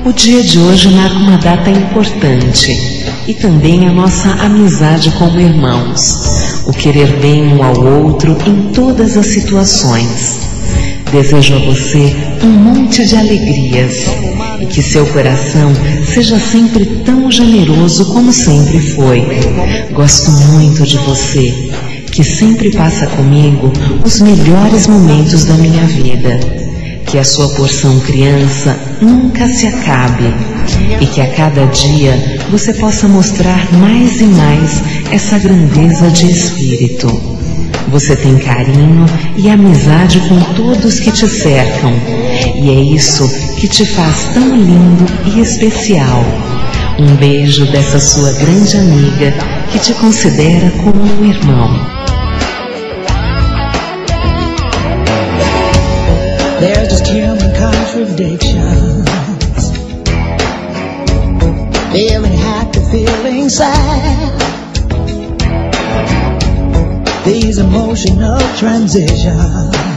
O dia de hoje marca uma data importante e também a nossa amizade como irmãos, o querer bem um ao outro em todas as situações. Desejo a você um monte de alegrias e que seu coração seja sempre tão generoso como sempre foi. Gosto muito de você, que sempre passa comigo os melhores momentos da minha vida. Que a sua porção criança nunca se acabe e que a cada dia você possa mostrar mais e mais essa grandeza de espírito. Você tem carinho e amizade com todos que te cercam e é isso que te faz tão lindo e especial. Um beijo dessa sua grande amiga que te considera como um irmão. There's just human contradictions. Feeling happy, feeling sad. These emotional transitions